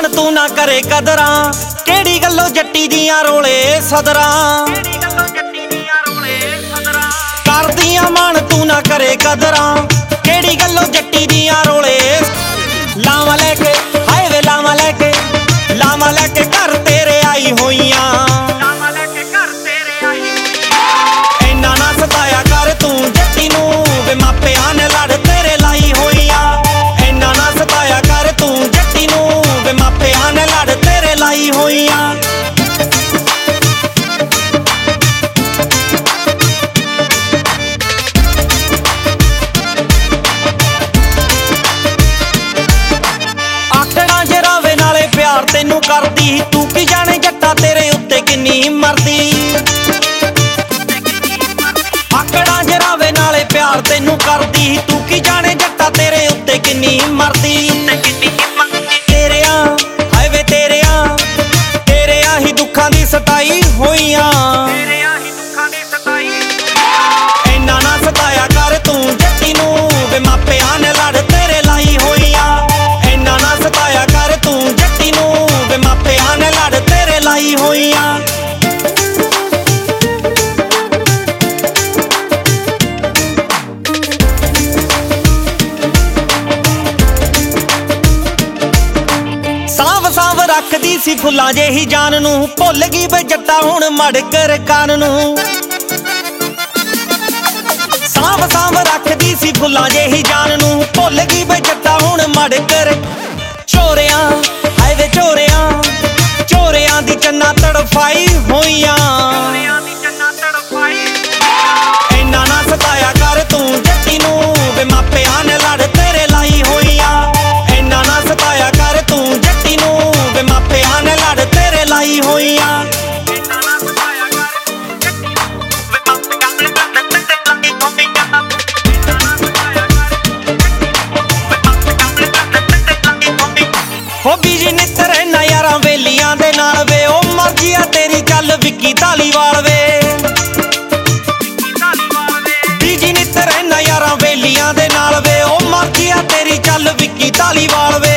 ਤੂੰ ਨਾ ਕਰੇ ਕਦਰਾਂ, ਕਿਹੜੀ ਗੱਲੋਂ ਜੱਟੀ ਦੀਆਂ ਰੋਲੇ ਸਦਰਾਂ। ਕਰਦੀਆਂ ਮਾਣ ਤੂੰ ਨਾ ਕਰੇ ਕਦਰਾਂ, ਕਿਹੜੀ ਗੱਲੋਂ ਜੱਟੀ ਦੀਆਂ ਰੋਲੇ। ਲਾਵਾਂ ਲੈ ਕੇ ਹਾਏ ਵੇ ਲਾਵਾਂ ਲੈ ਕੇ, ਲਾਵਾਂ ਲੈ ਕੇ ਘਰ ਤੇਰੇ ਆਈ ਹੋਈਆਂ। ਇੰਨਾ ਨਾ ਸਤਾਇਆ ਕਰ ਤੂੰ ਜੱਟੀ ਨੂੰ, ਵੇ ਮਾਪਿਆਂ ਨੇ ਲੜ ਤੇਰੇ ਲਾਈ ਹੋਈਆਂ। ਇੰਨਾ ਨਾ ਸਤਾਇਆ ਕਰ ਤੂੰ ਜੱਟੀ ਨੂੰ, ਵੇ ਮਾਪਿਆਂ ਨੇ ਲੜ ਤੇਰੇ ਲਾਈ ਹੋਈਆਂ। ਆਖਣਾ ਜਰਾਵੇ ਨਾਲੇ ਪਿਆਰ ਤੈਨੂੰ ਕਰਦੀ, ਤੂੰ ਕੀ ਜਾਣੇ ਜੱਟਾ ਤੇਰੇ ਉੱਤੇ ਕਿੰਨੀ ਮਰਦੀ। ਆਖਣਾ ਜਰਾਵੇ ਨਾਲੇ ਪਿਆਰ ਤੈਨੂੰ ਕਰਦੀ, ਤੂੰ ਕੀ ਜਾਣੇ ਜੱਟਾ ਤੇਰੇ ਉੱਤੇ ਕਿੰਨੀ ਮਰਦੀ। ਤੇਰਿਆਂ ਹਾਏ ਵੇ ਤੇਰਿਆਂ, ਤੇਰਿਆਂ ਹੀ ਦੁੱਖਾਂ ਦੀ ਸਤਾਈ ਹੋਈਆਂ। ਇੰਨਾ ਨਾ ਸਤਾਇਆ ਕਰ ਤੂੰ ਜੱਟੀ ਨੂੰ, ਵੇ ਮਾਪਿਆਂ ਨੇ ਲੜ ਤੇਰੇ ਲਾਈ ਹੋਈਆਂ। ਇੰਨਾ ਨਾ ਸਤਾਇਆ ਕਰ ਤੂੰ ਜੱਟੀ ਨੂੰ, ਵੇ ਮਾਪਿਆਂ ਨੇ ਲੜ ਤੇਰੇ ਲਾਈ ਹੋਈਆਂ। ਸਾਂਭ ਰੱਖਦੀ ਸੀ ਫੁੱਲਾਂ ਜਿਹੀ ਜਾਨ ਨੂੰ, ਭੁੱਲ ਗਈ ਵੇ ਜੱਟਾ ਹੁਣ ਮੜ ਕਰ ਕੰਨ ਨੂੰ। ਸਾਂਭ ਰੱਖਦੀ ਸੀ ਫੁੱਲਾਂ ਜਿਹੀ ਜਾਨ ਨੂੰ, ਭੁੱਲ ਗਈ ਵੇ ਜੱਟਾ ਹੁਣ ਮੜ ਕਰ। ਚੋਰਿਆਂ ਹਾਏ ਵੇ ਚੋਰਿਆਂ, ਚੋਰਿਆਂ ਦੀ ਚੰਨਾ ਤੜਫਾਈ ਹੋਈਆਂ। ਇੰਨਾ ਨਾ ਸਤਾਇਆ ਕਰ ਤੂੰ ਜੱਟੀ ਨੂੰ, ਵੇ ਮਾਪਿਆਂ ਨੇ ਲੜ ਤੇਰੇ ਲਾਈ ਹੋਈਆਂ। ਇੰਨਾ ਨਾ ਸਤਾਇਆ ਕਰ ਤੂੰ ਜੱਟੀ ਨੂੰ, ਵੇ ਮਾਪਿਆਂ ਨੇ ਲੜ ਤੇਰੇ ਲਾਈ ਹੋਈਆਂ। ਹੋ ਬੀਜੀ ਨਿੱਤ ਰਹਿਣਾ ਯਾਰਾਂ ਵੇਲੀਆਂ ਦੇ ਨਾਲ ਵੇ, ਉਹ ਮਰਜ਼ੀ ਆ ਤੇਰੀ ਚੱਲ ਵਿੱਕੀ ਧਾਲੀਵਾਲ ਵੇ। ਬੀਜੀ ਨਿੱਤ ਰਹਿਣਾ ਯਾਰਾਂ ਵੇਲੀਆਂ ਦੇ ਨਾਲ ਵੇ, ਉਹ ਮਰਜ਼ੀ ਆ ਤੇਰੀ ਚੱਲ ਵਿੱਕੀ ਧਾਲੀਵਾਲ ਵੇ।